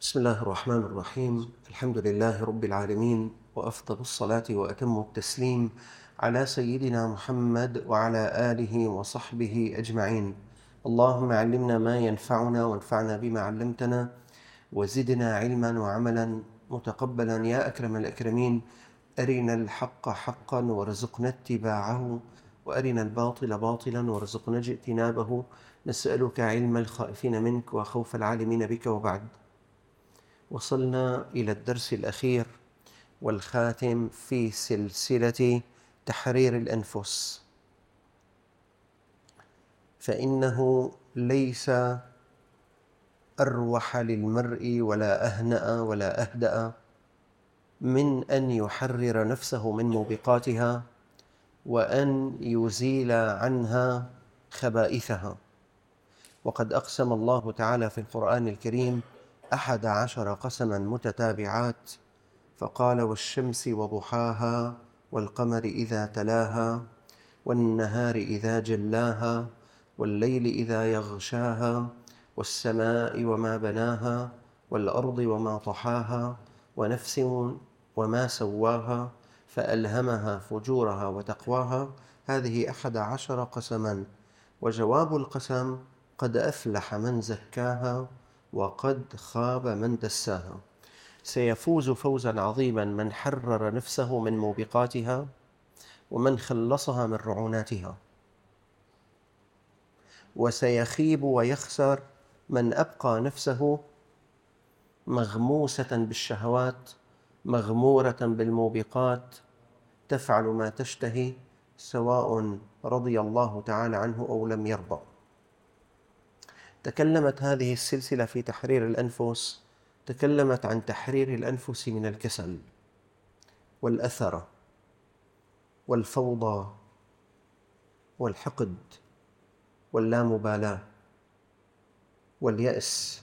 بسم الله الرحمن الرحيم. الحمد لله رب العالمين، وأفضل الصلاة وأتم التسليم على سيدنا محمد وعلى آله وصحبه أجمعين. اللهم علمنا ما ينفعنا وانفعنا بما علمتنا، وزدنا علما وعملا متقبلا يا أكرم الأكرمين. أرنا الحق حقا وارزقنا اتباعه، وأرنا الباطل باطلا وارزقنا اجتنابه. نسألك علم الخائفين منك وخوف العالمين بك. وبعد، وصلنا إلى الدرس الأخير والخاتم في سلسلة تحرير الأنفس، فإنه ليس أروح للمرء ولا أهنأ ولا أهدأ من أن يحرر نفسه من موبقاتها، وأن يزيل عنها خبائثها. وقد أقسم الله تعالى في القرآن الكريم 11 قسما متتابعات، فقال: والشمس وضحاها، والقمر إذا تلاها، والنهار إذا جلاها، والليل إذا يغشاها، والسماء وما بناها، والأرض وما طحاها، ونفس وما سواها، فألهمها فجورها وتقواها. هذه 11 قسما، وجواب القسم: قد أفلح من زكاها وقد خاب من دساها. سيفوز فوزا عظيما من حرر نفسه من موبقاتها، ومن خلصها من رعوناتها. وسيخيب ويخسر من أبقى نفسه مغموسة بالشهوات، مغمورة بالموبقات، تفعل ما تشتهي، سواء رضي الله تعالى عنه أو لم يرضى. تكلمت هذه السلسلة في تحرير الأنفس، تكلمت عن تحرير الأنفس من الكسل والأثرة والفوضى والحقد واللامبالاة واليأس.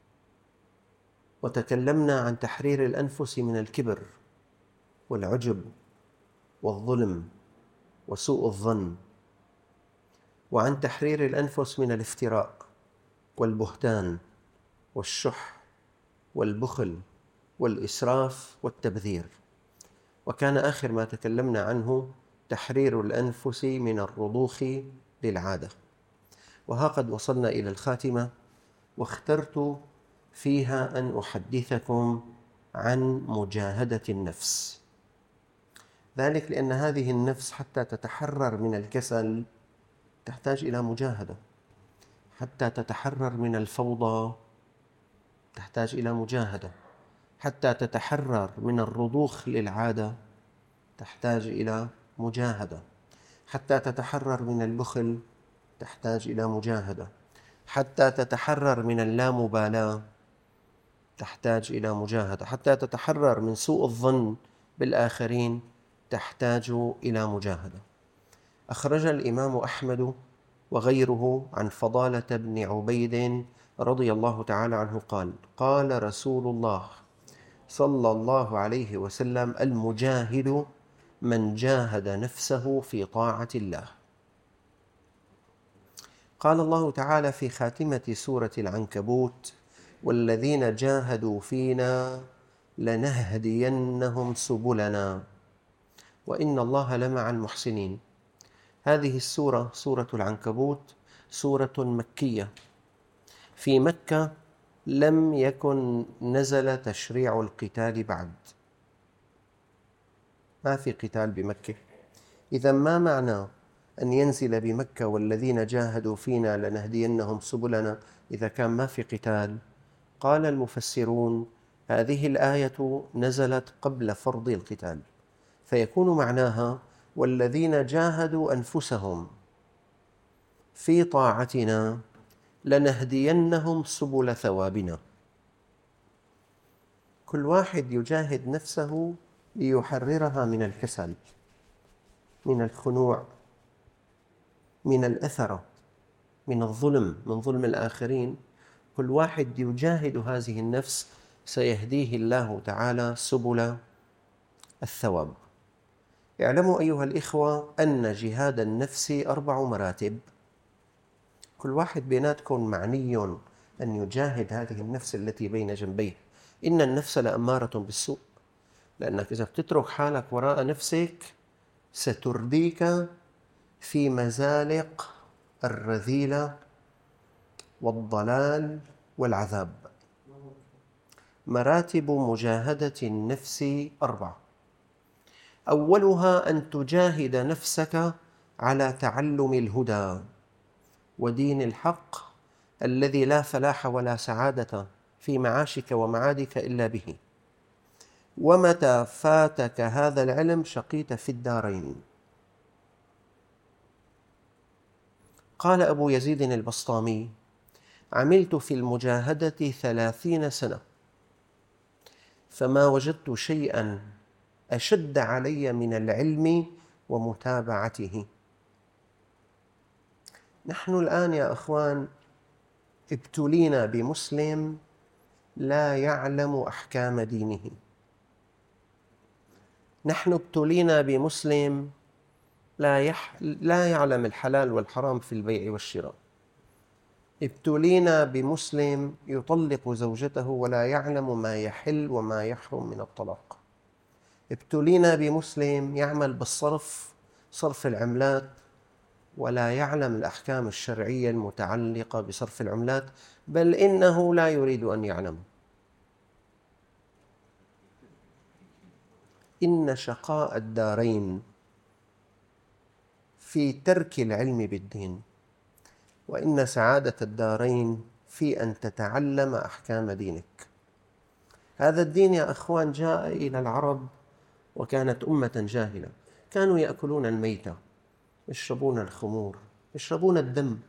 وتكلمنا عن تحرير الأنفس من الكبر والعجب والظلم وسوء الظن، وعن تحرير الأنفس من الافتراء والبهتان والشح والبخل والإسراف والتبذير. وكان آخر ما تكلمنا عنه تحرير الأنفس من الرضوخ للعادة. وها قد وصلنا إلى الخاتمة، واخترت فيها أن أحدثكم عن مجاهدة النفس. ذلك لأن هذه النفس حتى تتحرر من الكسل تحتاج إلى مجاهدة، حتى تتحرر من الفوضى تحتاج إلى مجاهدة، حتى تتحرر من الرضوخ للعادة تحتاج إلى مجاهدة، حتى تتحرر من البخل تحتاج إلى مجاهدة، حتى تتحرر من اللامبالاة تحتاج إلى مجاهدة، حتى تتحرر من سوء الظن بالآخرين تحتاج إلى مجاهدة. أخرج الإمام أحمد وغيره عن فضالة بن عبيد رضي الله تعالى عنه قال: قال رسول الله صلى الله عليه وسلم: المجاهد من جاهد نفسه في طاعة الله. قال الله تعالى في خاتمة سورة العنكبوت: والذين جاهدوا فينا لنهدينهم سبلنا وإن الله لمع المحسنين. هذه السورة سورة العنكبوت سورة مكية. في مكة لم يكن نزل تشريع القتال بعد، ما في قتال بمكة. إذا ما معنى أن ينزل بمكة والذين جاهدوا فينا لنهدينهم سبلنا إذا كان ما في قتال؟ قال المفسرون: هذه الآية نزلت قبل فرض القتال، فيكون معناها: والذين جاهدوا أنفسهم في طاعتنا لنهدينهم سبل ثوابنا. كل واحد يجاهد نفسه ليحررها من الكسل، من الخنوع، من الأثرة، من الظلم، من ظلم الآخرين. كل واحد يجاهد هذه النفس سيهديه الله تعالى سبل الثواب. اعلموا أيها الإخوة أن جهاد النفس 4 مراتب. كل واحد بيناتكم معني أن يجاهد هذه النفس التي بين جنبيه. إن النفس لأمارة بالسوء، لأنك إذا بتترك حالك وراء نفسك سترديك في مزالق الرذيلة والضلال والعذاب. مراتب مجاهدة النفس 4. أولها أن تجاهد نفسك على تعلم الهدى ودين الحق الذي لا فلاح ولا سعادة في معاشك ومعادك إلا به، ومتى فاتك هذا العلم شقيت في الدارين. قال أبو يزيد البسطامي: عملت في المجاهدة 30 سنة فما وجدت شيئا أشد علي من العلم ومتابعته. نحن الآن يا أخوان ابتلينا بمسلم لا يعلم أحكام دينه. نحن ابتلينا بمسلم لا يعلم الحلال والحرام في البيع والشراء. ابتلينا بمسلم يطلق زوجته ولا يعلم ما يحل وما يحرم من الطلاق. ابتلينا بمسلم يعمل بالصرف، صرف العملات، ولا يعلم الأحكام الشرعية المتعلقة بصرف العملات، بل إنه لا يريد أن يعلم. إن شقاء الدارين في ترك العلم بالدين، وإن سعادة الدارين في أن تتعلم أحكام دينك. هذا الدين يا أخوان جاء إلى العرب وكانت أمة جاهلة، كانوا يأكلون الميتة، يشربون الخمور، يشربون الدم.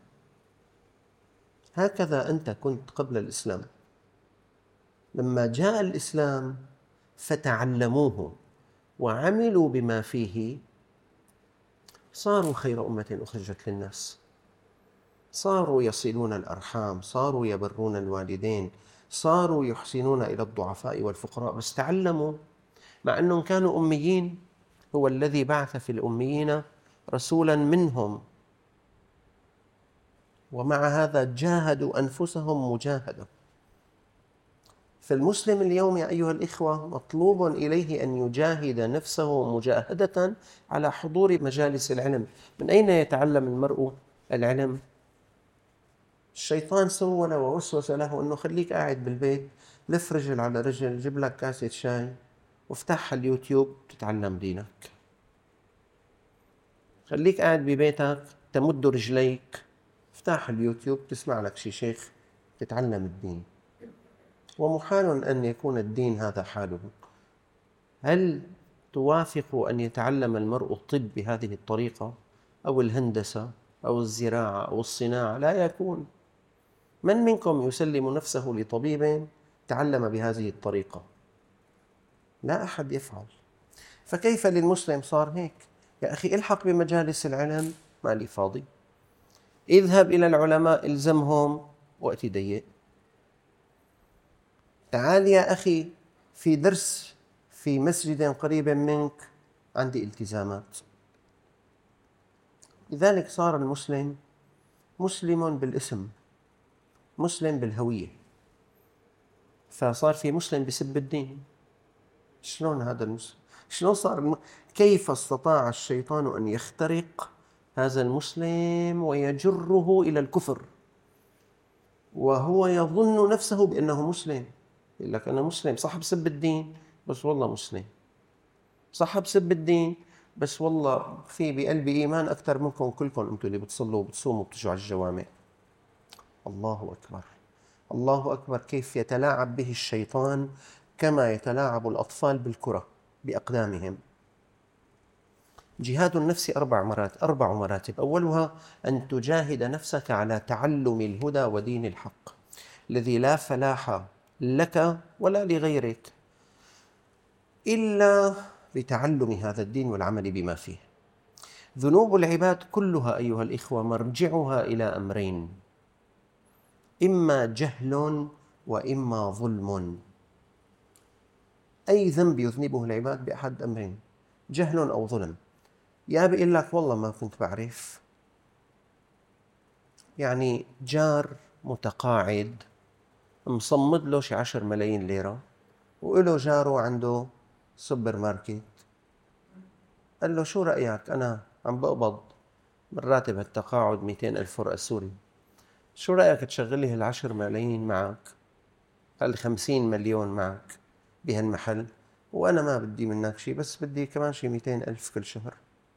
هكذا أنت كنت قبل الإسلام. لما جاء الإسلام فتعلموه وعملوا بما فيه صاروا خير أمة أخرجت للناس. صاروا يصلون الأرحام، صاروا يبرون الوالدين، صاروا يحسنون إلى الضعفاء والفقراء، بس تعلموا. مع أنهم كانوا أميين، هو الذي بعث في الأميين رسولا منهم، ومع هذا جاهدوا أنفسهم مجاهدة. فالمسلم اليوم يا أيها الإخوة مطلوب إليه أن يجاهد نفسه مجاهدة على حضور مجالس العلم. من أين يتعلم المرء العلم؟ الشيطان سول ووسوس له أنه خليك قاعد بالبيت، لف رجل على رجل، جيب لك كاسة شاي وافتح اليوتيوب تتعلم دينك. خليك قاعد ببيتك تمد رجليك، افتح اليوتيوب تسمع لك شي شيخ تتعلم الدين. ومحال أن يكون الدين هذا حاله. هل توافق أن يتعلم المرء الطب بهذه الطريقة أو الهندسة أو الزراعة أو الصناعة؟ لا يكون. من منكم يسلم نفسه لطبيب تعلم بهذه الطريقة؟ لا أحد يفعل. فكيف للمسلم صار هيك؟ يا أخي الحق بمجالس العلم، مالي فاضي. اذهب إلى العلماء، الزمهم وقت ضيق. تعال يا أخي في درس في مسجد قريب منك، عندي التزامات. لذلك صار المسلم مسلم بالاسم، مسلم بالهوية. فصار في مسلم بسب الدين. شلون هذا المسلم؟ شلون صار كيف استطاع الشيطان أن يخترق هذا المسلم ويجره إلى الكفر وهو يظن نفسه بأنه مسلم؟ يقول لك أنا مسلم، صح بسب الدين بس والله مسلم، صح بسب الدين بس والله في بقلبي إيمان أكثر منكم كلكم أنتم اللي بتصلوا وبتصوموا وبتجوا على الجوامع. الله أكبر، الله أكبر. كيف يتلاعب به الشيطان كما يتلاعب الأطفال بالكرة بأقدامهم. جهاد النفس 4 مراتب. أولها أن تجاهد نفسك على تعلم الهدى ودين الحق الذي لا فلاح لك ولا لغيرك إلا بتعلم هذا الدين والعمل بما فيه. ذنوب العباد كلها أيها الإخوة مرجعها إلى أمرين: إما جهل وإما ظلم. أي ذنب يذنبه العباد بأحد أمرين: جهل أو ظلم. يا بيقول لك والله ما كنت بعرف، يعني جار متقاعد مصمد له شي 10 ملايين ليرة وإله جاره عنده سوبر ماركت، قال له شو رأيك أنا عم بقبض من راتب التقاعد 200,000 ورقة سوري، شو رأيك تشغل لي هال10 ملايين معك، هال50 مليون معك بهالمحل، وأنا ما بدي منك شيء، بس بدي كمان شي 200,000 كل شهر،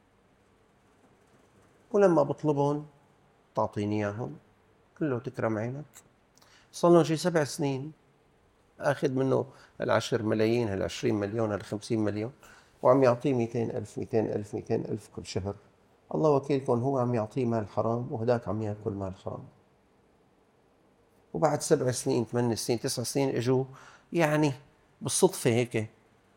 ولما بطلبهم تعطيني إياهم. قال له تكرم عينك. صار لهم شي 7 سنين أخذ منه هال10 ملايين، هال20 مليون، هال50 مليون، وعم يعطيه 200,000 200,000 200,000 كل شهر. الله وكيلكم، هو عم يعطيه مال حرام وهداك عم ياكل مال حرام. وبعد 7 سنين 8 سنين 9 سنين اجوا يعني بالصدفة هيك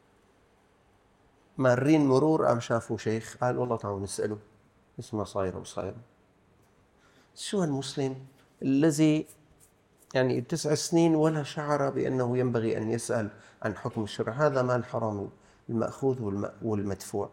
مارين مرور، قام شافوا شيخ قال والله تعالوا نسأله اسمه صايرة وصايرة. شو هالمسلم الذي يعني 9 سنين ولا شعر بأنه ينبغي أن يسأل عن حكم الشرع؟ هذا مال حرام المأخوذ والمدفوع.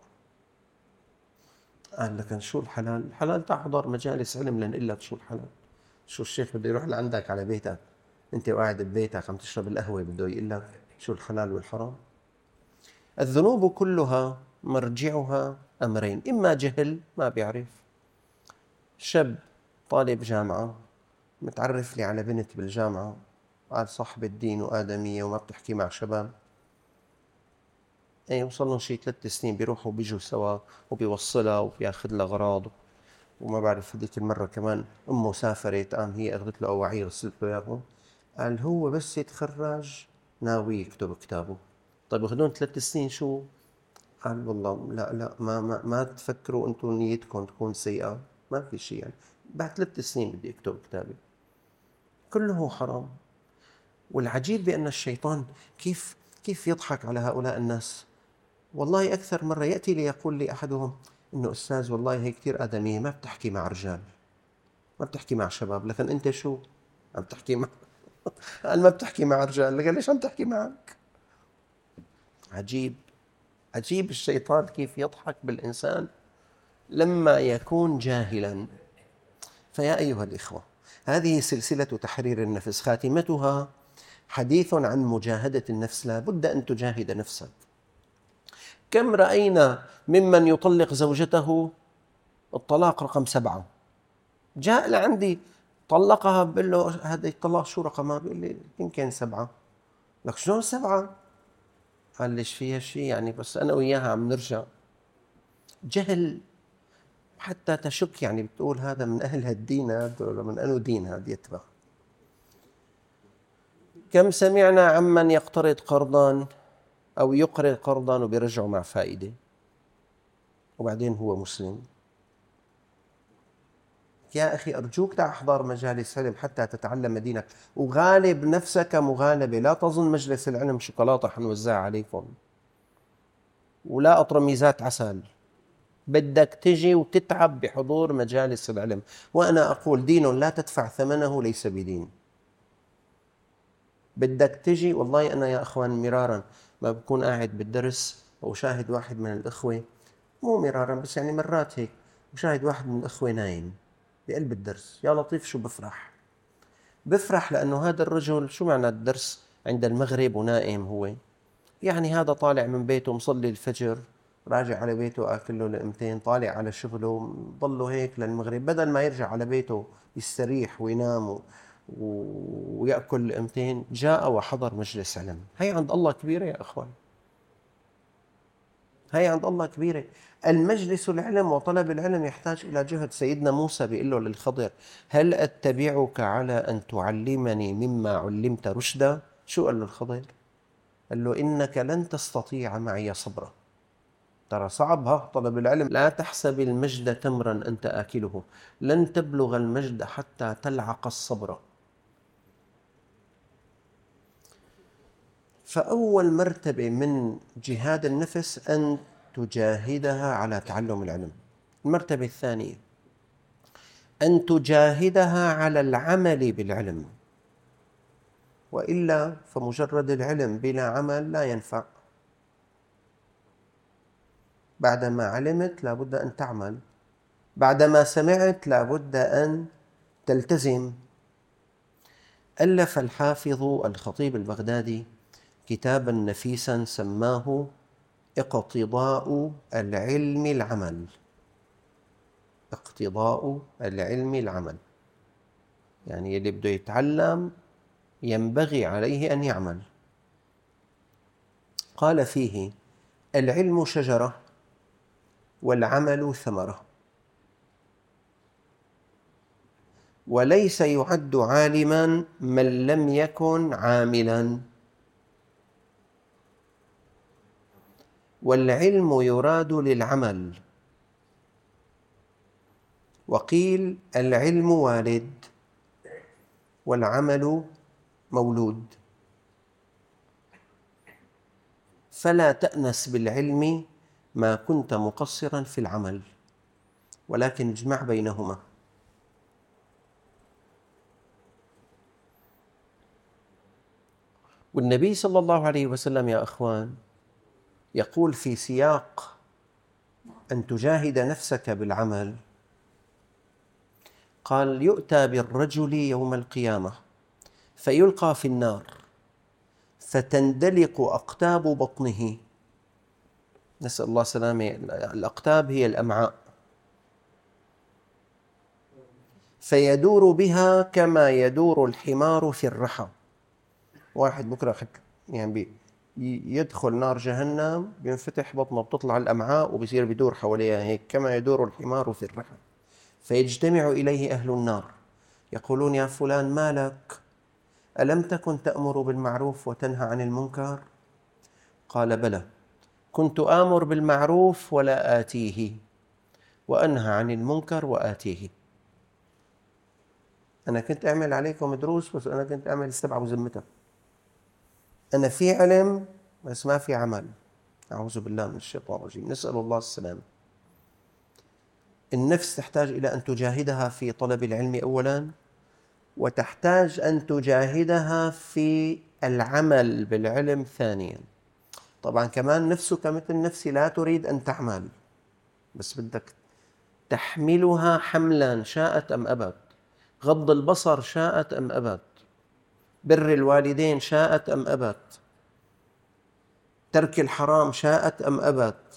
قال لك شو الحلال؟ الحلال تحضر مجالس علم لنقول لك شو الحلال. شو الشيخ بده يروح لعندك على بيتك انت وقاعد ببيتك عم تشرب القهوة بده يقول لك شو الحلال والحرام؟ الذنوب كلها مرجعها أمرين: إما جهل ما بيعرف، شاب طالب جامعة متعرف لي على بنت بالجامعة، قال صاحبة دين وآدمية وما بتحكي مع شباب، ايه وصل لهم شي 3 سنين بيروحوا بيجوا سوا وبيوصلها وبياخذ لها أغراض، وما بعرف هذيك المرة كمان أمه سافرت، قام هي أخذت له أواعي غسلت له إياهم. قال هو بس يتخرج ناوي يكتب كتابه. طيب أخذون 3 سنين شو؟ قال والله لا لا ما تفكروا أنتم نيتكم تكون سيئة، ما في شيء يعني، بعد 3 سنين بدي أكتب كتابي. كله حرام. والعجيب بأن الشيطان كيف يضحك على هؤلاء الناس. والله أكثر مرة يأتي ليقول لي أحدهم إنه أستاذ والله هي كثير آدمية ما بتحكي مع رجال، ما بتحكي مع شباب، لكن أنت شو عم تحكي مع قال ما بتحكي مع رجال، قال ليش عم تحكي معك؟ عجيب. عجيب الشيطان كيف يضحك بالإنسان لما يكون جاهلا. فيا أيها الإخوة، هذه سلسلة تحرير النفس، خاتمتها حديث عن مجاهدة النفس. لا بد أن تجاهد نفسك. كم رأينا ممن يطلق زوجته الطلاق رقم 7، جاء لعندي طلقها، بقول له هذا الطلاق شو رقمها؟ بيقول لي يمكن 7. لك شلون 7؟ قال ليش فيها شيء يعني، بس أنا وياها عم نرجع. جهل حتى تشك، يعني بتقول هذا من أهل هالدين هذا ولا من أنو دين هذا يتبع. كم سمعنا عمن يقترض قرضا أو يقرض قرضا وبيرجعه مع فائدة، وبعدين هو مسلم. يا أخي أرجوك تعال احضر مجالس علم حتى تتعلم دينك، وغالب نفسك مغالبة. لا تظن مجلس العلم شوكولاتة حنوزعها عليكم ولا أطرميزات عسل، بدك تجي وتتعب بحضور مجالس العلم. وأنا أقول دين لا تدفع ثمنه ليس بدين. بدك تجي، والله أنا يا أخوان مرارا ما بكون قاعد بالدرس وشاهد واحد من الأخوة، مو مرارا بس يعني مرات هيك، وشاهد واحد من الأخوة نايم بقلب الدرس، يا لطيف شو بفرح لأنه هذا الرجل شو معنى الدرس عند المغرب ونائم هو، يعني هذا طالع من بيته مصلي الفجر راجع على بيته آكل له لقمتين، طالع على شغله ضله هيك للمغرب، بدل ما يرجع على بيته يستريح وينام ويأكل لقمتين، جاء وحضر مجلس علم. هي عند الله كبيرة يا أخوان، هي عند الله كبيرة. المجلس العلم وطلب العلم يحتاج إلى جهد. سيدنا موسى بيقول له للخضر هل أتبعك على أن تعلمني مما علمت رشدا؟ شو قال له الخضر؟ قال له إنك لن تستطيع معي صبرا. ترى صعب ها طلب العلم. لا تحسب المجد تمرا أنت آكله، لن تبلغ المجد حتى تلعق الصبر. فأول مرتبة من جهاد النفس أن تجاهدها على تعلم العلم. المرتبة الثانية أن تجاهدها على العمل بالعلم، وإلا فمجرد العلم بلا عمل لا ينفع. بعدما علمت لابد أن تعمل، بعدما سمعت لابد أن تلتزم. ألف الحافظ الخطيب البغدادي كتابا نفيسا سماه اقتضاء العلم العمل. اقتضاء العلم العمل، يعني اللي بده يتعلم ينبغي عليه أن يعمل. قال فيه: العلم شجرة والعمل ثمرة، وليس يعد عالما من لم يكن عاملا، والعلم يراد للعمل. وقيل: العلم والد والعمل مولود، فلا تأنس بالعلم ما كنت مقصرا في العمل، ولكن اجمع بينهما. والنبي صلى الله عليه وسلم يا أخوان يقول في سياق أن تجاهد نفسك بالعمل، قال: يؤتى بالرجل يوم القيامة فيلقى في النار فتندلق أقتاب بطنه، نسأل الله السلامة، الأقتاب هي الأمعاء، فيدور بها كما يدور الحمار في الرحى. واحد بكرة يعني يدخل نار جهنم، بينفتح بطنه، بتطلع الأمعاء وبصير بيدور حواليها هيك كما يدور الحمار في الرحى. فيجتمع إليه أهل النار يقولون: يا فلان ما لك؟ ألم تكن تأمر بالمعروف وتنهى عن المنكر؟ قال: بلى، كنت آمر بالمعروف ولا آتيه، وأنهى عن المنكر وآتيه. أنا كنت أعمل عليكم دروس، بس أنا كنت أعمل السبعة وزمتها. أنا في علم بس ما في عمل. أعوذ بالله من الشيطان الرجيم، نسأل الله السلامة. النفس تحتاج إلى أن تجاهدها في طلب العلم أولاً، وتحتاج أن تجاهدها في العمل بالعلم ثانياً. طبعاً كمان نفسك مثل نفسي لا تريد أن تعمل، بس بدك تحملها حملاً شاءت أم أبت. غض البصر شاءت أم أبت، بر الوالدين شاءت أم أبت، ترك الحرام شاءت أم أبت،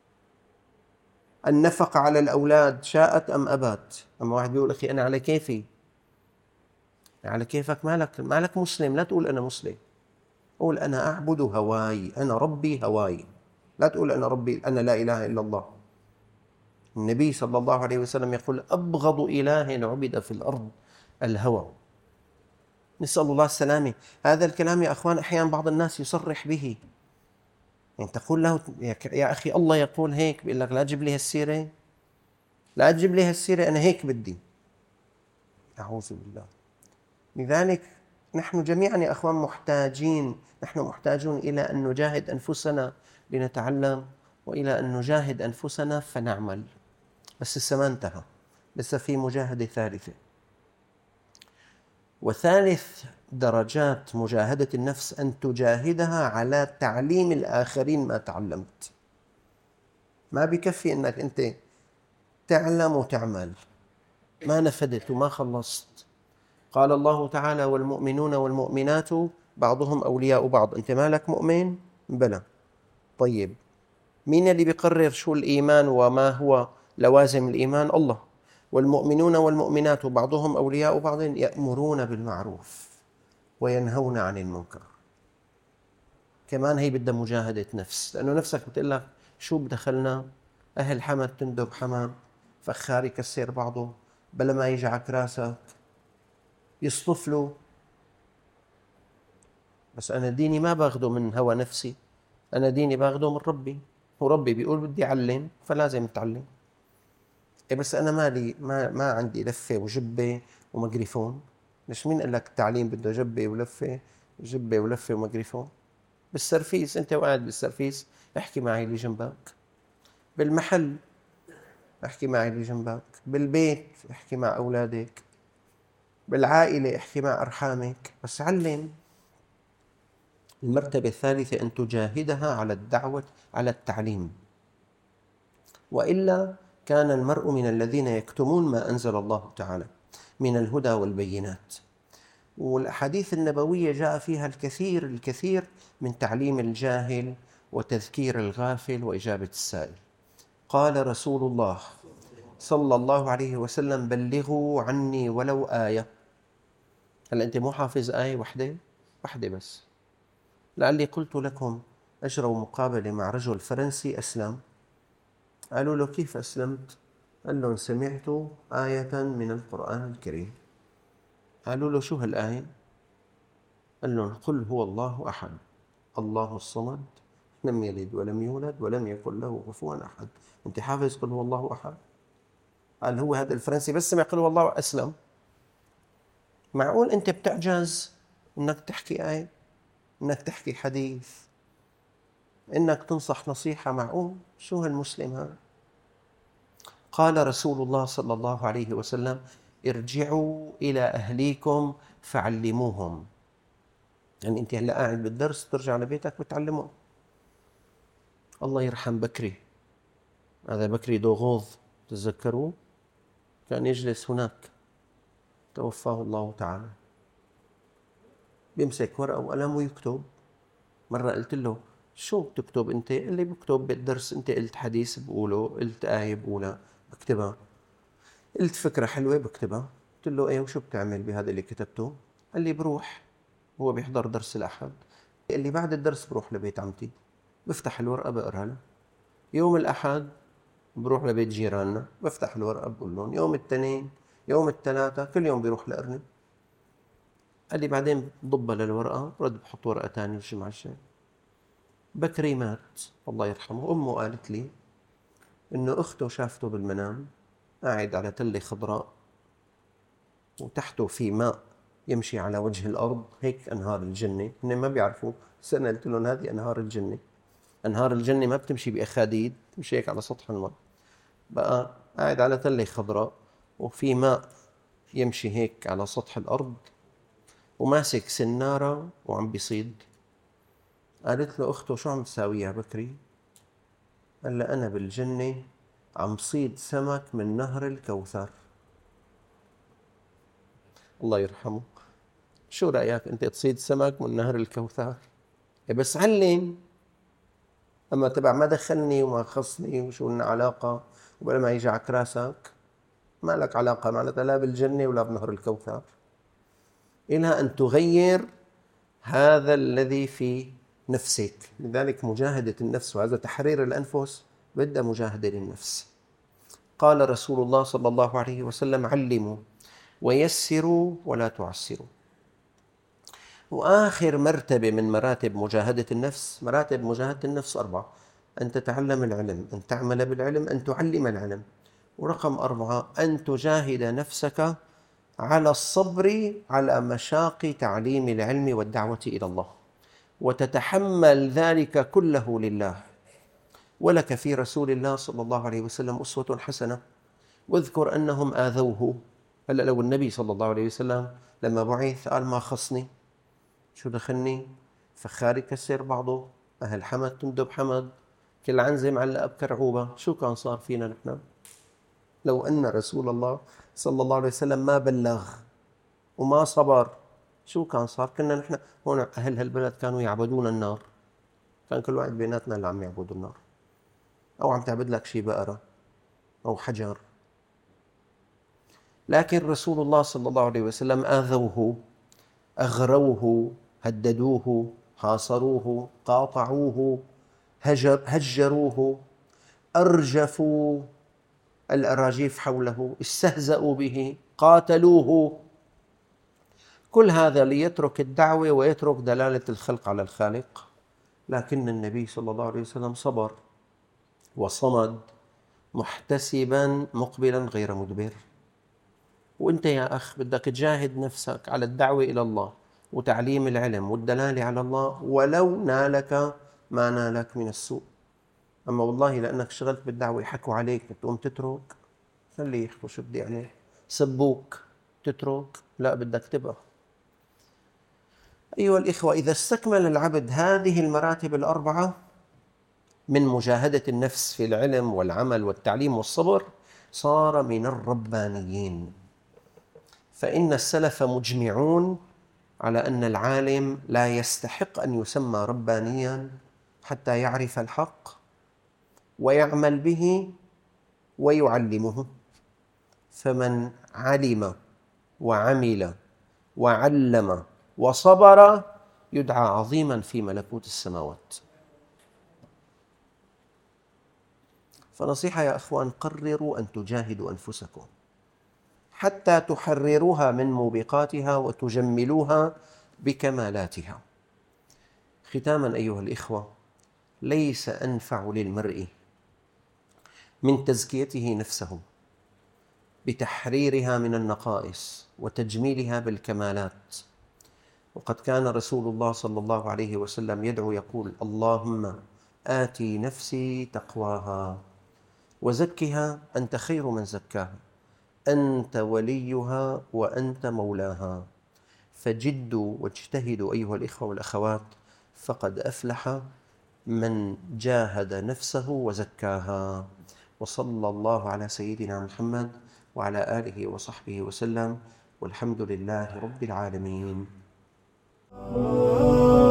النفقة على الأولاد شاءت أم أبت. أما واحد بيقول: أخي أنا على كيفي. على كيفك، مالك مسلم، لا تقول أنا مسلم. قول: أنا أعبد هواي، أنا ربي هواي. لا تقول أنا ربي، أنا لا إله إلا الله. النبي صلى الله عليه وسلم يقول: أبغض إله عبد في الأرض الهوى. نسأل الله السلامة. هذا الكلام يا أخوان أحيانا بعض الناس يصرح به، يعني تقول له: يا أخي الله يقول هيك، بيقول لك: لا تجيب لي هالسيرة، لا تجيب لي هالسيرة، أنا هيك بدي. أعوذ بالله. لذلك نحن جميعا يا أخوان نحن محتاجون إلى أن نجاهد أنفسنا لنتعلم، وإلى أن نجاهد أنفسنا فنعمل. بس لسه ما انتهى، لسه في مجاهدة ثالثة. وثالث درجات مجاهدة النفس أن تجاهدها على تعليم الآخرين ما تعلمت. ما بكفي أنك أنت تعلم وتعمل، ما نفدت وما خلصت. قال الله تعالى: والمؤمنون والمؤمنات بعضهم أولياء بعض. أنت مالك مؤمن؟ بلى. طيب، مين اللي بيقرر شو الإيمان وما هو لوازم الإيمان؟ الله. والمؤمنون والمؤمنات بعضهم أولياء بعض يأمرون بالمعروف وينهون عن المنكر. كمان هي بدها مجاهدة نفس، لأنه نفسك بتقول لك: شو بدخلنا؟ أهل حمد تندب حمام، فخار يكسر بعضه، بلا ما يجعك راسك يصطف له. بس أنا ديني ما باخده من هوى نفسي، أنا ديني باخده من ربي، وربي بيقول بدي أعلم فلازم أتعلم. بس أنا ما عندي لفة وجبة وميكروفون. مش مين قال لك التعليم بده جبة ولفة، جبة ولفة وميكروفون؟ بالسرفيس، أنت وقاعد بالسرفيس احكي معي اللي جنبك، بالمحل احكي معي اللي جنبك، بالبيت احكي مع أولادك، بالعائلة احكي مع أرحامك، بس علم. المرتبة الثالثة أن تجاهدها على الدعوة، على التعليم، وإلا كان المرء من الذين يكتمون ما أنزل الله تعالى من الهدى والبينات. والأحاديث النبوية جاء فيها الكثير من تعليم الجاهل وتذكير الغافل وإجابة السائل. قال رسول الله صلى الله عليه وسلم: بلغوا عني ولو آية. هل أنت مو حافظ آية واحدة بس. لعلي قلت لكم أجروا مقابلة مع رجل فرنسي أسلم. قالوا له: كيف أسلمت؟ قال لهم: سمعت آية من القرآن الكريم. قالوا له: شو هالآية؟ قال لهم: قل هو الله أحد الله الصمد لم يلد ولم يولد ولم يكن له كفوا أحد. أنت حافظ قل هو الله أحد؟ قال هو هذا الفرنسي بس سمع قل هو الله أسلم. معقول أنت بتعجز أنك تحكي آية، أنك تحكي حديث، أنك تنصح نصيحة؟ معقول؟ شو هالمسلم هذا؟ قال رسول الله صلى الله عليه وسلم: ارجعوا إلى أهليكم فعلموهم. يعني أنت هلأ قاعد بالدرس ترجع لبيتك بتعلمهم. الله يرحم بكري، هذا بكري دوغوظ، تتذكروه؟ كان يجلس هناك، توفاه الله تعالى، بيمسك ورقة وقلم ويكتب. مرة قلت له: شو بتكتب أنت؟ قال لي: بكتب بالدرس، أنت قلت حديث بقوله، قلت آية بقولها بكتبها، قلت فكرة حلوة بكتبها. قلت له: إيه وشو بتعمل بهذا اللي كتبته؟ قال لي: بروح، هو بيحضر درس الأحد، قال لي بعد الدرس بروح لبيت عمتي بفتح الورقة بقرأ لها. يوم الأحد بروح لبيت جيراننا بفتح الورقة بقول لهم. يوم الاثنين، يوم الثلاثة، كل يوم بيروح لأرنب. قال لي بعدين بضبها للورقة برد بحط ورقة ثانية الجمعة الجاي. بكري مات الله يرحمه. أمه قالت لي إنه أخته شافته بالمنام قاعد على تلة خضراء وتحته في ماء يمشي على وجه الأرض، هيك أنهار الجنة. هن ما بيعرفوا، سنة قلت لهم هذه أنهار الجنة. أنهار الجنة ما بتمشي بأخاديد، تمشي هيك على سطح الماء. بقى قاعد على تلة خضراء وفي ماء يمشي هيك على سطح الأرض وماسك سنارة وعم بيصيد. قالت له أخته: شو عم تساوي يا بكري؟ قال لها: أنا بالجنة عم صيد سمك من نهر الكوثر. الله يرحمه. شو رأيك أنت تصيد سمك من نهر الكوثر؟ بس علم. أما تبع ما دخلني وما خصني وشو لنا علاقة وبلا ما يجي على راسك، ما لك علاقة معناتها لا بالجنة ولا بنهر الكوثر. إلى أن تغير هذا الذي في نفسك. لذلك مجاهدة النفس، وهذا تحرير الأنفس بدأ مجاهدة للنفس. قال رسول الله صلى الله عليه وسلم: علموا ويسروا ولا تعسروا. وآخر مرتبة من مراتب مجاهدة النفس، مراتب مجاهدة النفس 4: أن تتعلم العلم، أن تعمل بالعلم، أن تعلم العلم. ورقم 4: أن تجاهد نفسك على الصبر على مشاق تعليم العلم والدعوة إلى الله، وتتحمل ذلك كله لله. ولك في رسول الله صلى الله عليه وسلم أسوة حسنة. واذكر أنهم آذوه. هلأ لو النبي صلى الله عليه وسلم لما بعث قال: ما خصني، شو دخلني، فخاري كسر بعضه، أهل حمد تندب حمد، كل عنزة معلقة بكرعوبة، شو كان صار فينا نحن؟ لو أن رسول الله صلى الله عليه وسلم ما بلغ وما صبر، شو كان صار؟ كنا نحن هون أهل هالبلد كانوا يعبدون النار، كان كل واحد بيناتنا اللي عم يعبد النار، أو عم تعبد لك شي بقرة أو حجر. لكن رسول الله صلى الله عليه وسلم آذوه، أغروه، هددوه، حاصروه، قاطعوه، هجروه، أرجفوا الأراجيف حوله، استهزأوا به، قاتلوه. كل هذا ليترك الدعوة ويترك دلالة الخلق على الخالق. لكن النبي صلى الله عليه وسلم صبر وصمد محتسبا مقبلا غير مدبر. وانت يا أخ بدك تجاهد نفسك على الدعوة إلى الله وتعليم العلم والدلالة على الله ولو نالك ما نالك من السوء. أما والله لأنك اشتغلت بالدعوة يحكوا عليك تقوم تترك، خلي يحكوا شو بدي عليه، سبوك تترك، لا بدك تبقى. أيها الإخوة، إذا استكمل العبد هذه المراتب 4 من مجاهدة النفس في العلم والعمل والتعليم والصبر صار من الربانيين. فإن السلف مجمعون على أن العالم لا يستحق أن يسمى ربانياً حتى يعرف الحق ويعمل به ويعلمه. فمن علم وعمل وعلم وصبر يدعى عظيماً في ملكوت السماوات. فنصيحة يا أخوان، قرروا أن تجاهدوا أنفسكم حتى تحرروها من موبقاتها وتجملوها بكمالاتها. ختاماً أيها الإخوة، ليس أنفع للمرء من تزكيته نفسه بتحريرها من النقائص وتجميلها بالكمالات. وقد كان رسول الله صلى الله عليه وسلم يدعو يقول: اللهم آتي نفسي تقواها وزكها أنت خير من زكاها أنت وليها وأنت مولاها. فجدوا واجتهدوا أيها الإخوة والأخوات، فقد أفلح من جاهد نفسه وزكاها. وصلى الله على سيدنا محمد وعلى آله وصحبه وسلم، والحمد لله رب العالمين.